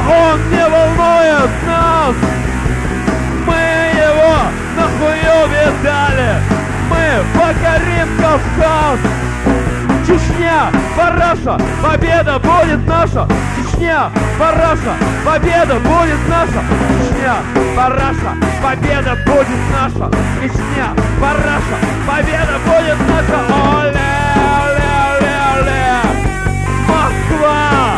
он не волнует нас. Мы его нахуй видали. Мы покорим Кавказ. Чечня, параша, победа будет наша. Чечня, параша, победа будет наша. Чечня, параша, победа будет наша. Чечня, параша, победа будет наша. Оле, оле, оле, оле. Москва.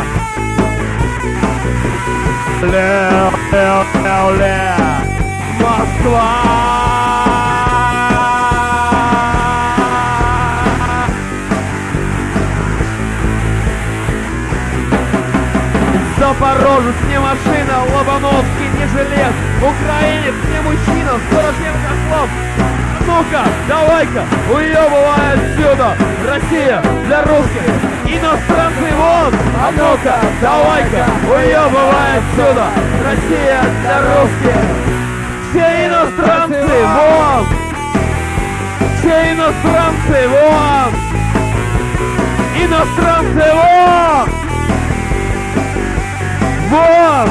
Оле, оле, оле, оле. Москва. Запорожец не машина, Лобановский не желез, украинец не мужчина, Скоросенко хлоп. Ну-ка, давай-ка, уебывай отсюда, Россия для русских, иностранцы вон. А ну-ка, давай-ка, уебывай отсюда, Россия для русских. Все иностранцы вон. Все иностранцы вон. Иностранцы вон. Вот!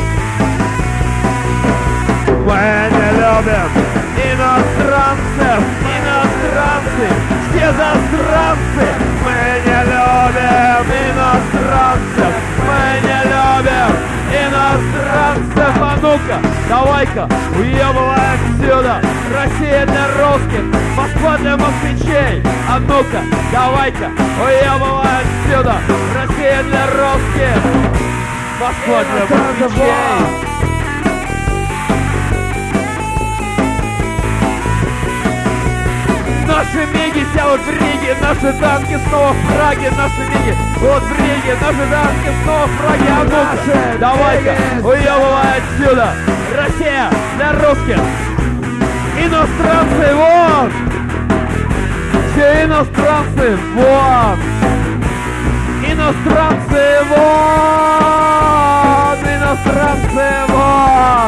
Мы не любим иностранцев, иностранцы, все застранцы. Мы не любим иностранцев, мы не любим иностранцев. А ну-ка, давай-ка, уебывай отсюда, Россия для русских, Москва для москвичей. А ну-ка, давай-ка, уебывай отсюда, Россия для русских. Москва для москвичей. Наши миги сядут в Риге, наши танки снова в Праге. Наши миги вот в Риге, наши танки снова в Праге. А ну-ка, давай-ка, уебывай отсюда, Россия для русских. Иностранцы вон. Все иностранцы вон. Иностранцы вон! Иностранцы вон!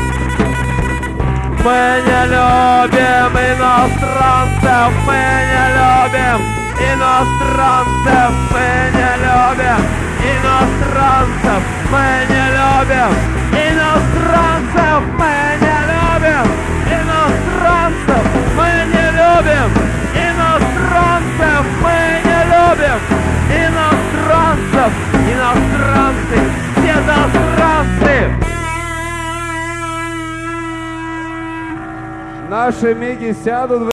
Мы не любим иностранцев, мы не любим иностранцев, мы не любим иностранцев, мы не любим иностранцев, мы не любим иностранцев, мы не любим иностранцев, мы не любим иностранцев, иностранцы, все засранцы. Наши миги сядут в